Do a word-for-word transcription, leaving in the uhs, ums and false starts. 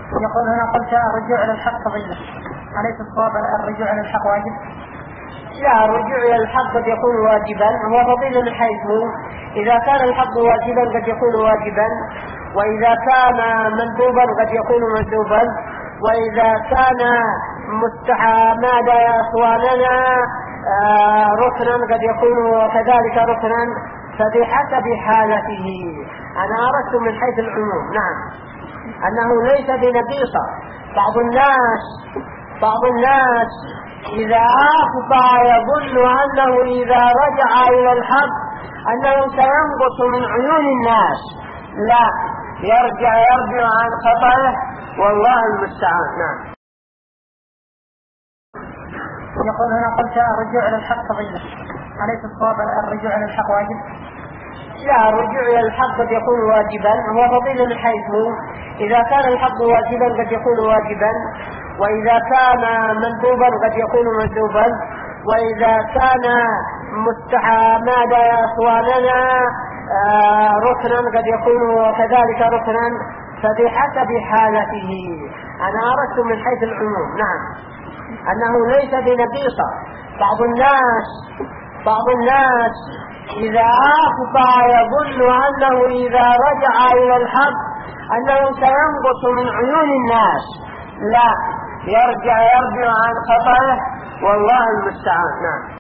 يقول هنا قلت الرجوع إلى الحق فضيلة، أليس الصواب الرجوع إلى الحق واجب؟ لا، الرجوع إلى الحق قد يكون واجبا، هو فضيلة من حيث إذا كان الحق واجبا قد يكون واجبا، وإذا كان مندوبا قد يكون مندوبا، وإذا كان مستحمادا يا إخواننا آه ركنا قد يكون كذلك ركنا، فبحسب حالته. أنا أردت من حيث العموم نعم أنه ليس بنقيصة. بعض الناس بعض الناس إذا أخطأ يظن أنه إذا رجع إلى الحق أنه سينقص من عيون الناس، لا، يرجع يرجع عن خطأه والله المستعان. نعم. يقول هنا قلت الرجوع إلى الحق فضيلة، أليس الصواب الرجوع إلى الحق واجب؟ لا، الرجوع إلى الحق قد يكون واجبا، هو فضيلة من حيث إذا كان الحق واجبا قد يكون واجبا، وإذا كان مندوبا قد يكون مندوبا، وإذا كان مستحمادا يا إخواننا آه ركنا قد يكون كذلك ركنا، فبحسب حالته. أنا أردت من حيث العموم نعم أنه ليس بنقيصة. بعض الناس بعض الناس إذا أخطأ يظن أنه إذا رجع إلى الحق أنه سينقص من عيون الناس، لا، يرجع يرجع عن خطأه والله المستعان. نعم.